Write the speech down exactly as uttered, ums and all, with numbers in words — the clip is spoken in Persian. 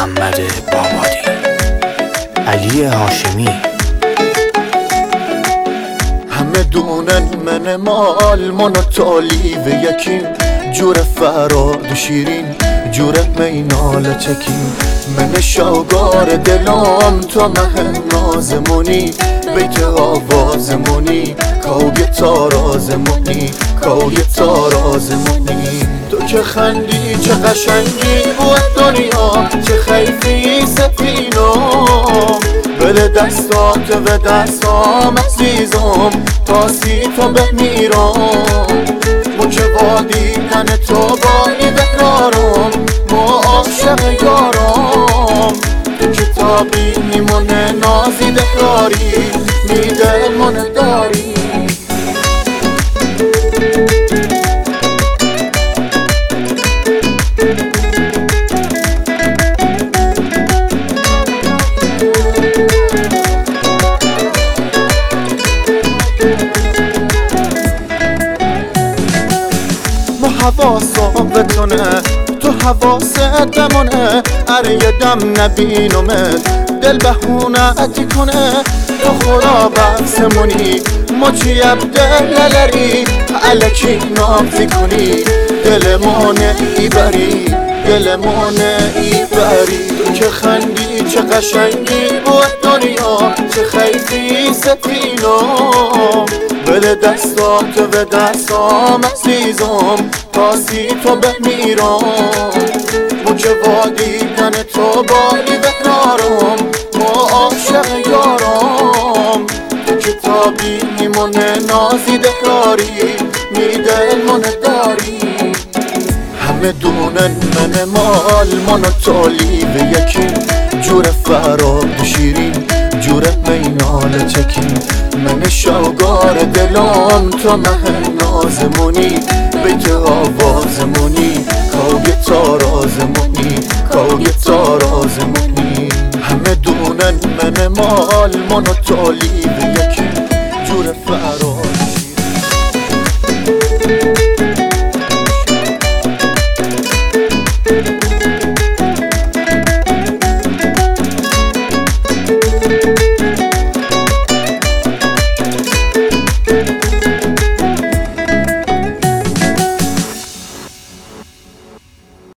محمد بامادی، علی هاشمی. همه دونن من مال من و تالیو یکیم، جور فراد و شیرین، جور مینال چکیم. من شاگار دلام تا مه نازمونی، بیت آوازمونی، کاوی تارازمونی، کاوی تارازمونی. تو که خندی چه قشنگی بود دنیا، چه خیفی سفینم، بله دستات و دستام عزیزم، تا سی تا بمیرم. مو که با دیدن تو بانی بقرارم، ما عاشق یارم. تو کتابی میمونه نازی دکاری، میده من داری. حواسم بتونه تو حواست بمونه، اره یه دم نبینمت دل بهونتی کنه. تو خدا بحثمونی ما چی دل نلری، علکی نافی کنی دلمونه ایبری، دلمونه ایبری. تو که خندی چه قشنگی بود دنیا، چه خیفی سفینم، بله دستات و دستام عزیزم، تا سی تو بمیرم. مو که با دیدن تو بانی بقرارم، ما عاشق یارم. تو کتابی میمونه نازی دکاری، میده من داری. همه دونن من مال من و تالیو یکیم، جور فراد و شیرین، جور مینال چکیم. من شاگار دلام تا مه نازمونی، بیت آوازمونی، کاوی تارازمونی، کاوی تارازمونی. همه دونن من مال من و تالیو یکیم.